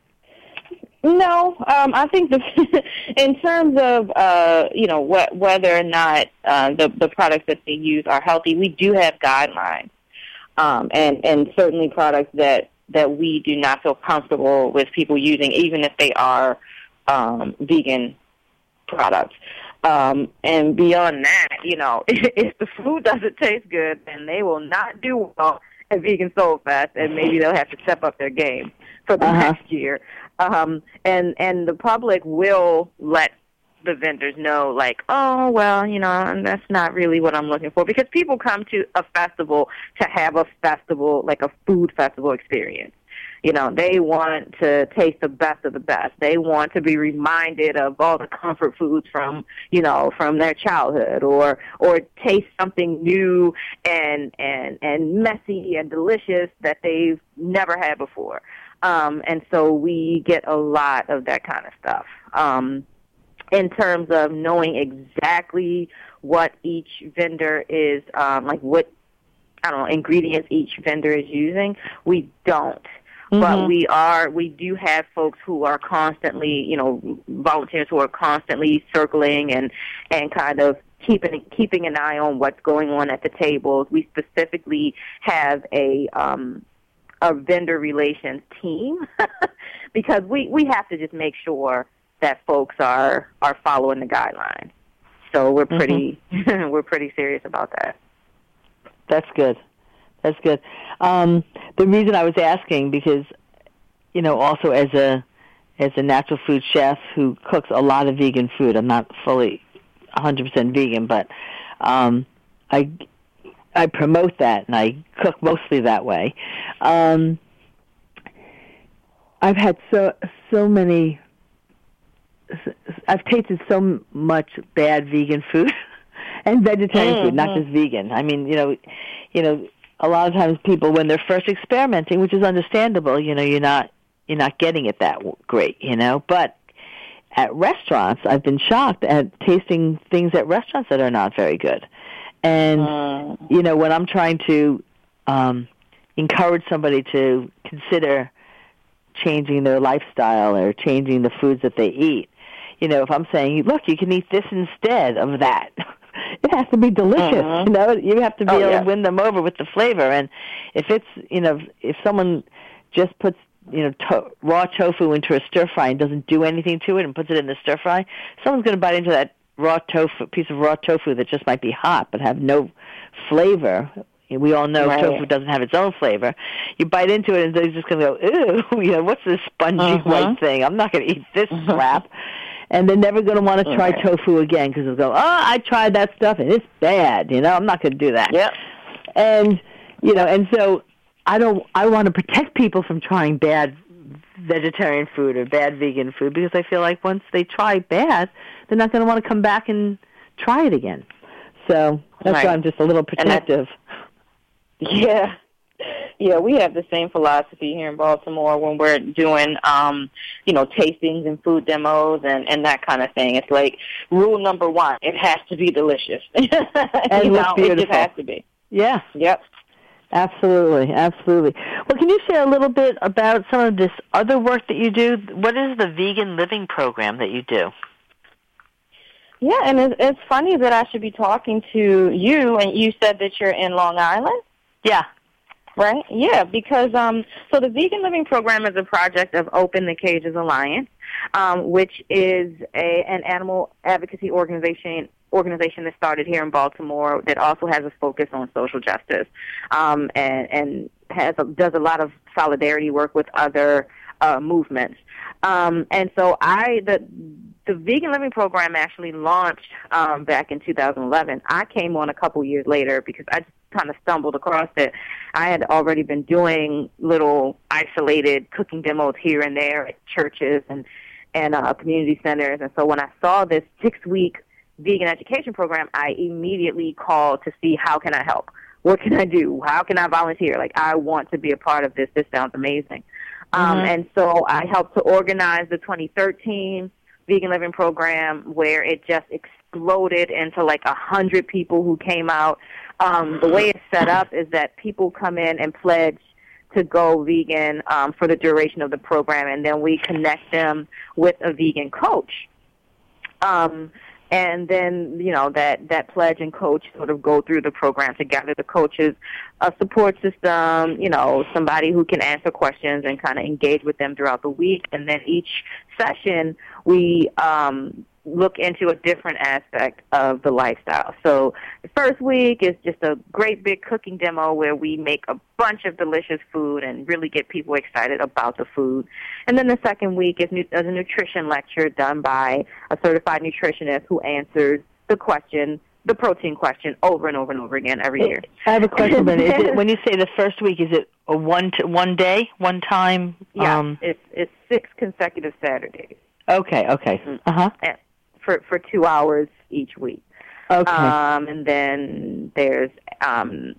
No, um, I think the, in terms of uh, you know wh- whether or not uh, the the products that they use are healthy, we do have guidelines, um, and and certainly products that, that we do not feel comfortable with people using, even if they are um, vegan products. Um, and beyond that, you know, if the food doesn't taste good, then they will not do well at Vegan Soul Fest, and maybe they'll have to step up their game for the uh-huh. next year. Um, and and the public will let the vendors know, like, oh, well, you know, that's not really what I'm looking for, because people come to a festival to have a festival, like a food festival experience. You know, they want to taste the best of the best. They want to be reminded of all the comfort foods from, you know, from their childhood, or or taste something new and and and messy and delicious that they've never had before. Um, and so we get a lot of that kind of stuff. Um, in terms of knowing exactly what each vendor is, um, like what, I don't know, ingredients each vendor is using, we don't. Mm-hmm. But we are, we do have folks who are constantly, you know, volunteers who are constantly circling and, and kind of keeping keeping an eye on what's going on at the tables. We specifically have a um, a vendor relations team because we, we have to just make sure that folks are, are following the guidelines. So we're pretty mm-hmm. we're pretty serious about that. That's good. That's good. Um, the reason I was asking, because, you know, also as a as a natural food chef who cooks a lot of vegan food, I'm not fully one hundred percent vegan, but um, I I promote that, and I cook mostly that way. Um, I've had so so many. I've tasted so much bad vegan food and vegetarian mm-hmm. food, not just vegan. I mean, you know, you know. A lot of times people, when they're first experimenting, which is understandable, you know, you're not you're not getting it that great, you know. But at restaurants, I've been shocked at tasting things at restaurants that are not very good. And, uh. you know, when I'm trying to um, encourage somebody to consider changing their lifestyle or changing the foods that they eat, you know, if I'm saying, look, you can eat this instead of that, it has to be delicious, uh-huh. you know. You have to be oh, able yeah. to win them over with the flavor. And if it's, you know, if someone just puts, you know, to- raw tofu into a stir fry and doesn't do anything to it and puts it in the stir fry, someone's going to bite into that raw tofu, piece of raw tofu that just might be hot but have no flavor. We all know right. tofu doesn't have its own flavor. You bite into it and they're just going to go, ew, you know, what's this spongy uh-huh. white thing? I'm not going to eat this uh-huh. crap. And they're never going to want to try right. tofu again because they'll go, oh, I tried that stuff and it's bad. You know, I'm not going to do that. Yep. And, you know, and so I don't, I want to protect people from trying bad vegetarian food or bad vegan food, because I feel like once they try bad, they're not going to want to come back and try it again. So that's right. why I'm just a little protective. Yeah. Yeah, we have the same philosophy here in Baltimore when we're doing, um, you know, tastings and food demos and, and that kind of thing. It's like rule number one, it has to be delicious. And you know, beautiful. It just has to be. Yeah. Yep. Absolutely, absolutely. Well, can you share a little bit about some of this other work that you do? What is the Vegan Living Program that you do? Yeah, and it's, it's funny that I should be talking to you, and you said that you're in Long Island? Yeah. Right? Yeah, because um, so the Vegan Living Program is a project of Open the Cages Alliance, um, which is a, an animal advocacy organization organization that started here in Baltimore that also has a focus on social justice, um, and, and has a, does a lot of solidarity work with other uh, movements. Um, and so I, the the Vegan Living Program actually launched um, back in two thousand eleven. I came on a couple years later because I just kind of stumbled across it. I had already been doing little isolated cooking demos here and there at churches and and uh, community centers. And so when I saw this six-week vegan education program, I immediately called to see how can I help? What can I do? How can I volunteer? Like, I want to be a part of this. This sounds amazing. Mm-hmm. Um, and so I helped to organize the twenty thirteen Vegan Living Program, where it just exploded into like a hundred people who came out. Um, the way it's set up is that people come in and pledge to go vegan um, for the duration of the program, and then we connect them with a vegan coach. Um, and then, you know, that, that pledge and coach sort of go through the program together. The coach is a support system, you know, somebody who can answer questions and kind of engage with them throughout the week. And then each session we um, look into a different aspect of the lifestyle. So the first week is just a great big cooking demo where we make a bunch of delicious food and really get people excited about the food. And then the second week is, nu- is a nutrition lecture done by a certified nutritionist who answers the question, the protein question, over and over and over again every year. I have a question, but is it, when you say the first week, is it a one to, one day, one time? Yeah, um, it's, it's six consecutive Saturdays. Okay, okay. Uh-huh. And for for two hours each week. Okay. Um, and then there's um,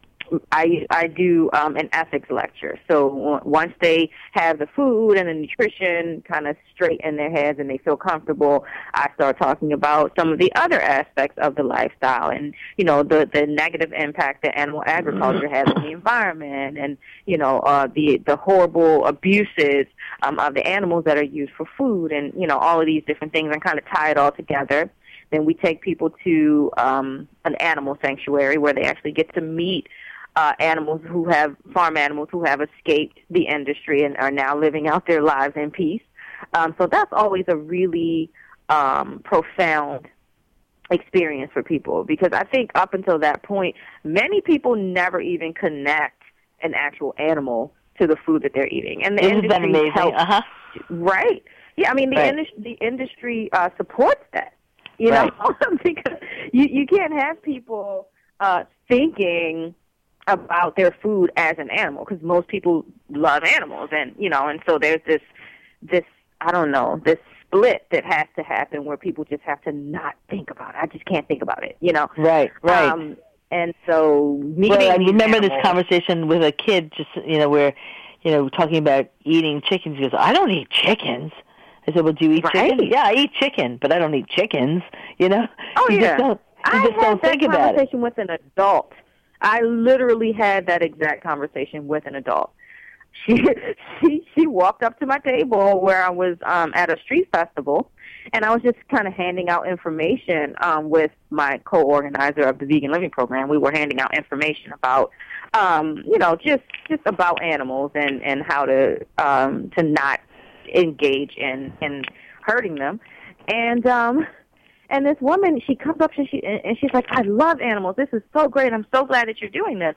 I I do um, an ethics lecture. So w- once they have the food and the nutrition kind of straight in their heads and they feel comfortable, I start talking about some of the other aspects of the lifestyle and, you know, the, the negative impact that animal agriculture has on the environment and, you know, uh, the, the horrible abuses um, of the animals that are used for food and, you know, all of these different things and kind of tie it all together. Then we take people to um, an animal sanctuary where they actually get to meet Uh, animals who have, farm animals who have escaped the industry and are now living out their lives in peace. Um, so that's always a really um, profound experience for people because I think up until that point, many people never even connect an actual animal to the food that they're eating. And the Isn't industry that amazing? helps, uh-huh. Right. Yeah, I mean, the, right. indus- the industry uh, supports that. You right. know, because you, you can't have people uh, thinking about their food as an animal because most people love animals and you know and so there's this this I don't know this split that has to happen where people just have to not think about it. I just can't think about it, you know. Right, right. Um, and so meeting well, I remember animals, this conversation with a kid just you know where you know talking about eating chickens. He goes, I don't eat chickens. I said, well, do you eat right. chicken? Yeah, I eat chicken, but I don't eat chickens. You know. Oh you yeah. Just don't, you I just had don't that think about it. conversation with an adult. I literally had that exact conversation with an adult. She she she walked up to my table where I was um, at a street festival, and I was just kind of handing out information um, with my co-organizer of the Vegan Living Program. We were handing out information about, um, you know, just just about animals and, and how to um, to not engage in in hurting them, and. Um, And this woman, she comes up and, she, and she's like, I love animals. This is so great. I'm so glad that you're doing this.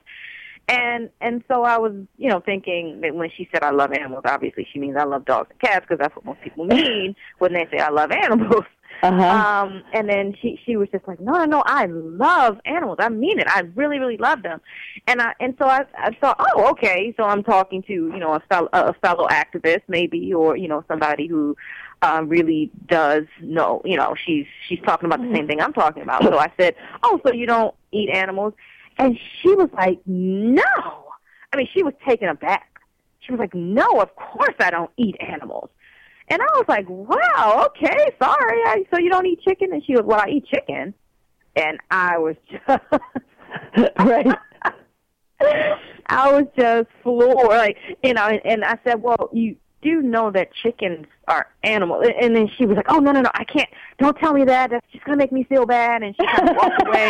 And and so I was, you know, thinking that when she said I love animals, obviously she means I love dogs and cats because that's what most people mean when they say I love animals. Uh-huh. Um, and then she, she was just like, no, no, no, I love animals. I mean it. I really, really love them. And I and so I, I thought, oh, okay. So I'm talking to, you know, a fellow, a fellow activist maybe or, you know, somebody who Uh, really does know, you know, she's she's talking about the same thing I'm talking about. So I said, oh, so you don't eat animals? And she was like, no. I mean, she was taken aback. She was like, no, of course I don't eat animals. And I was like, wow, okay, sorry. I, so you don't eat chicken? And she was, well, I eat chicken. And I was just... right. I was just floored. Like, you know, and, and I said, well, you... do know that chickens are animals. And then she was like, oh, no, no, no, I can't. Don't tell me that. That's just going to make me feel bad. And she kind of walked away.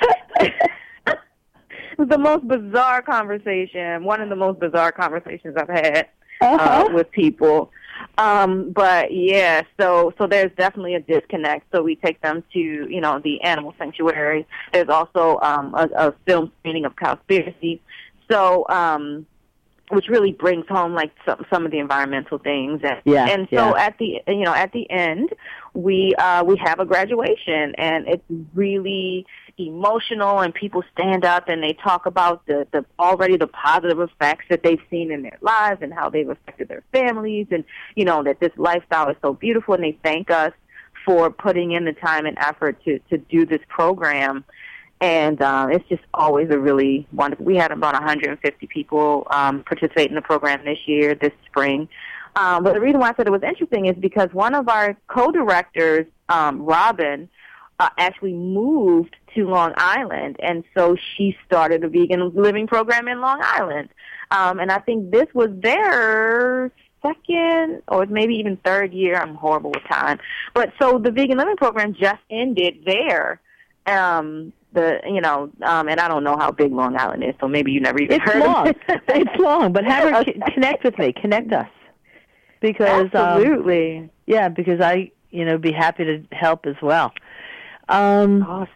It was the most bizarre conversation, one of the most bizarre conversations I've had uh, uh-huh. with people. Um, but yeah, so so there's definitely a disconnect. So we take them to, you know, the animal sanctuary. There's also um, a, a film screening of Cowspiracy. So, um, which really brings home like some some of the environmental things. And, yeah, and so yeah. at the you know at the end, we uh, we have a graduation, and it's really emotional, and people stand up and they talk about the, the already the positive effects that they've seen in their lives and how they've affected their families, and you know that this lifestyle is so beautiful, and they thank us for putting in the time and effort to to do this program. And uh, it's just always a really wonderful. We had about one hundred fifty people um, participate in the program this year, this spring. Um, but the reason why I said it was interesting is because one of our co-directors, um, Robin, uh, actually moved to Long Island, and so she started a vegan living program in Long Island. Um, and I think this was their second or maybe even third year. I'm horrible with time. But so the vegan living program just ended there. Um, the you know, um, and I don't know how big Long Island is, so maybe you never even it's heard long. of it. It's long, but have her Okay. connect with me. Connect us. Because Absolutely. Um, yeah, because I, you know, be happy to help as well. Um, Awesome.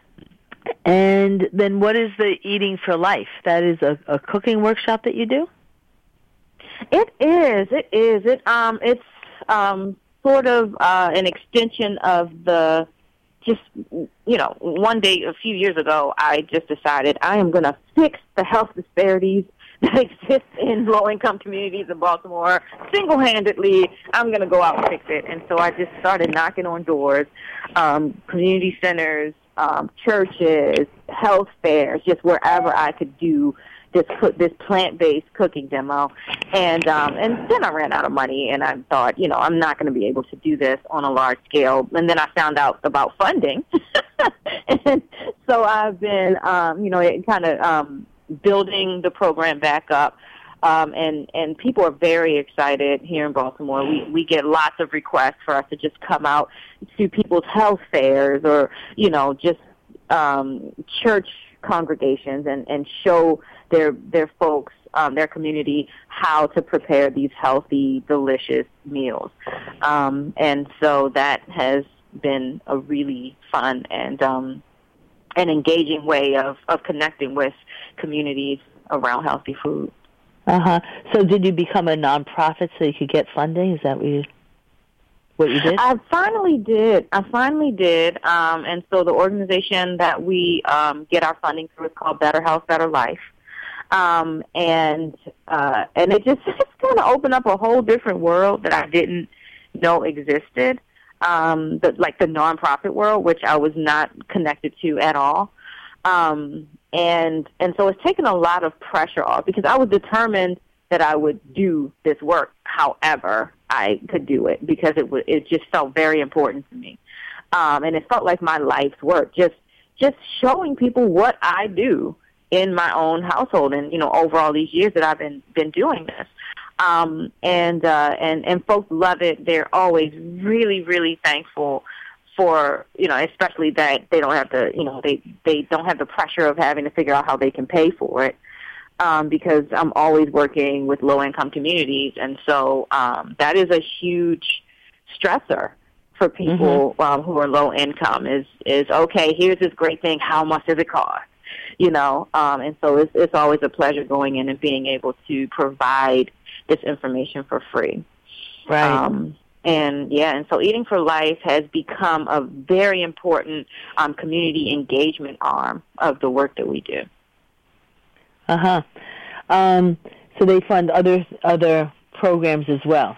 And then what is the Eating for Life? That is a, a cooking workshop that you do? It is. It is. It um. It's um. Sort of uh, an extension of the. Just you know, one day a few years ago, I just decided I am going to fix the health disparities that exist in low-income communities in Baltimore single-handedly. I'm going to go out and fix it. And so I just started knocking on doors, um, community centers, um, churches, health fairs, just wherever I could do this put this plant-based cooking demo. And um, and then I ran out of money, and I thought, you know, I'm not going to be able to do this on a large scale. And then I found out about funding. And so I've been, um, you know, it kind of um, building the program back up. Um, and, and people are very excited here in Baltimore. We, we get lots of requests for us to just come out to people's health fairs or, you know, just um, church congregations and, and show their their folks, um, their community, how to prepare these healthy, delicious meals. Um, and so that has been a really fun and um, an engaging way of, of connecting with communities around healthy food. Uh-huh. So did you become a nonprofit so you could get funding? Is that what you, what you did? I finally did. I finally did. Um, and so the organization that we um, get our funding through is called Better Health, Better Life. Um, and uh, and it just it's kind of opened up a whole different world that I didn't know existed, um, the, like the nonprofit world, which I was not connected to at all. Um, and and so it's taken a lot of pressure off because I was determined that I would do this work however I could do it because it w- it just felt very important to me. Um, and it felt like my life's work, just just showing people what I do in my own household and, you know, over all these years that I've been, been doing this. Um, and, uh, and, and folks love it. They're always really, really thankful for, you know, especially that they don't have to, you know, they, they don't have the pressure of having to figure out how they can pay for it. Um, because I'm always working with low-income communities. And so, um, that is a huge stressor for people, mm-hmm. um, who are low income is, is, okay, here's this great thing. How much does it cost? You know, um, and so it's, it's always a pleasure going in and being able to provide this information for free. Right. Um, and, yeah, and so Eating for Life has become a very important um, community engagement arm of the work that we do. Uh-huh. Um, so they fund other other programs as well?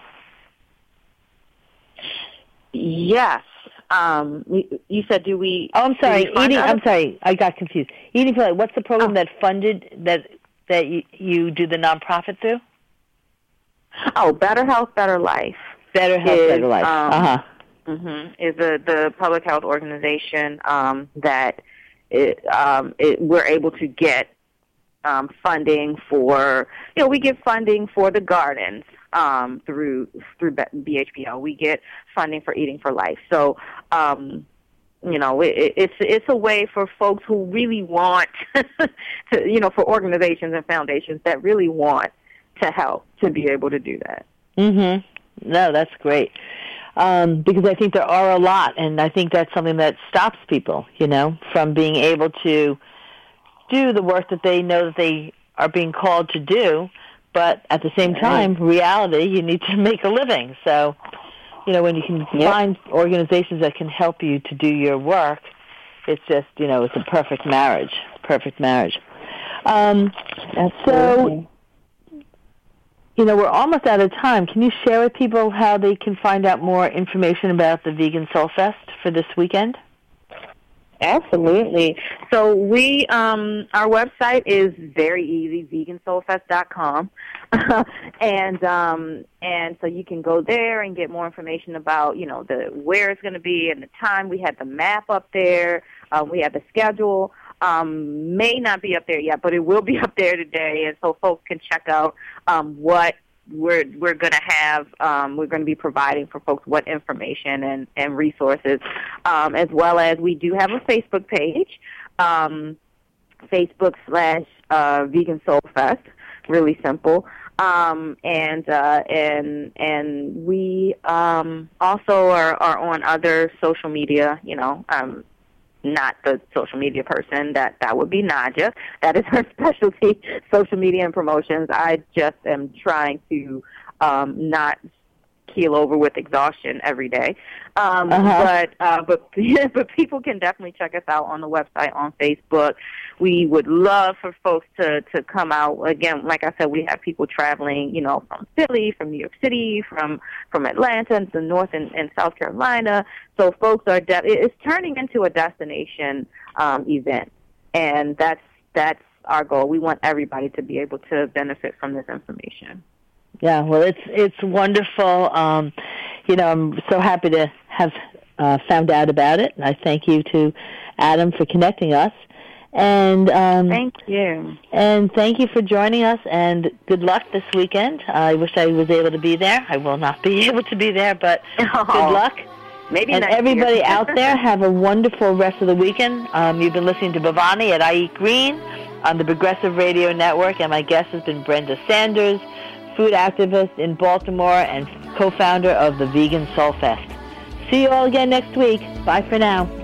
Yes. Um, you, you said, do we? Oh, I'm sorry. Eating. Other? I'm sorry. I got confused. Eating for Life. What's the program oh. that funded that that you, you do the nonprofit through? Oh, Better Health, Better Life. Better Health, is, Better Life. Um, uh huh. Mm-hmm, is a, the public health organization um, that it, um, it, we're able to get um, funding for. You know, we get funding for the gardens. Um, through through B H P L, we get funding for Eating for Life. So, um, you know, it, it's it's a way for folks who really want to, you know, for organizations and foundations that really want to help to be able to do that. Mhm. No, that's great. Um, because I think there are a lot, and I think that's something that stops people, you know, from being able to do the work that they know that they are being called to do, but at the same time, reality, you need to make a living. So, you know, when you can yep. find organizations that can help you to do your work, it's just, you know, it's a perfect marriage, perfect marriage. Um, so, you know, we're almost out of time. Can you share with people how they can find out more information about the Vegan Soul Fest for this weekend? Absolutely. So we, um, our website is very easy, vegan soul fest dot com, and um, and so you can go there and get more information about, you know, the where it's going to be and the time. We had the map up there. Uh, we have the schedule. Um, may not be up there yet, but it will be up there today, and so folks can check out um, what we're we're going to have. Um, we're going to be providing for folks what information and, and resources, um, as well as we do have a Facebook page, um, Facebook slash uh, Vegan Soul Fest. Really simple, um, and uh, and and we um, also are, are on other social media. You know. Um, Not the social media person. That that would be Nadja. That is her specialty, social media and promotions. I just am trying to um, not keel over with exhaustion every day. Um, uh-huh. But uh, but but people can definitely check us out on the website, on Facebook. We would love for folks to, to come out. Again, like I said, we have people traveling, you know, from Philly, from New York City, from from Atlanta, and the North and, and South Carolina. So folks are de- it's turning into a destination um, event, and that's that's our goal. We want everybody to be able to benefit from this information. Yeah, well, it's it's wonderful. Um, you know, I'm so happy to have uh, found out about it. And I thank you to Adam for connecting us. And um, thank you. And thank you for joining us. And good luck this weekend. I wish I was able to be there. I will not be able to be there, but oh, good luck. Maybe and next everybody year. out there, have a wonderful rest of the weekend. Um, you've been listening to Bhavani at I Eat Green on the Progressive Radio Network, and my guest has been Brenda Sanders, food activist in Baltimore and co-founder of the Vegan Soul Fest. See you all again next week. Bye for now.